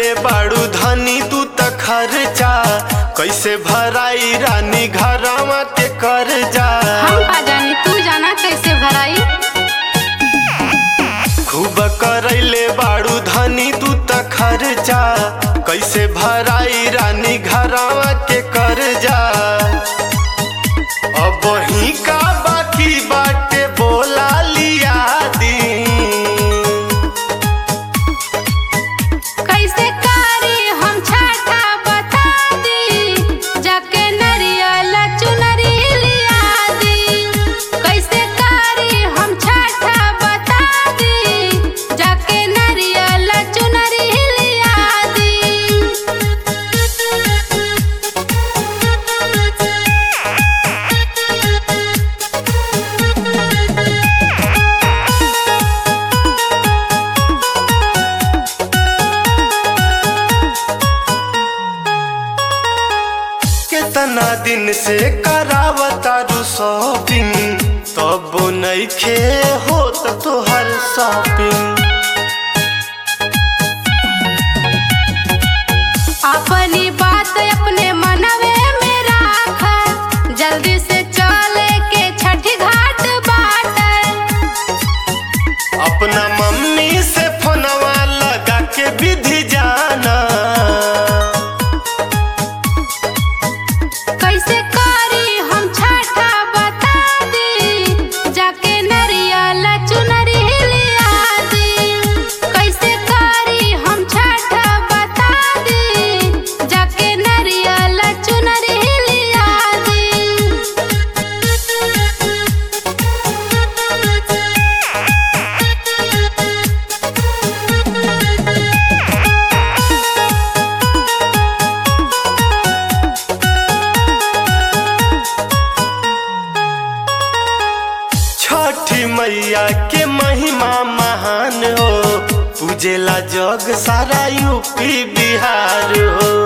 करैले बाड़ू धनी तू त खर्चा, कैसे भराई रानी घरवा के कर्जा। हम का जानी तू जाना कैसे भराई। खूब करैले बाड़ू धनी तू त खर्चा, कैसे भराई रानी घरवा के कर्जा। अब ही का बाकी बाटे बोला लिया दी। कैसे कारी हम छाता बता दी, जाके नरियल चुनरी लिया दी। कैसे कारी हम छाता बता दी, जाके नरियल चुनरी लिया दी। कितना दिन से करावतारू शॉपिंग, तब नइखे होत तोहर शॉपिंग। अपनी बात अपने मनवे में राख, जल्दी से चले के छठी घाट बाट। अपना मम्मी से फोनवा लगा के विधि जाना। कैसे करी हम छाता बता दी, जाके नरियल चुनरी लिया दी। कैसे करी हम छाता बता दी, जाके नरियल चुनरी लिया दी। छठी मैया के महिमा महान हो, पूजेला जग सारा यूपी बिहार हो।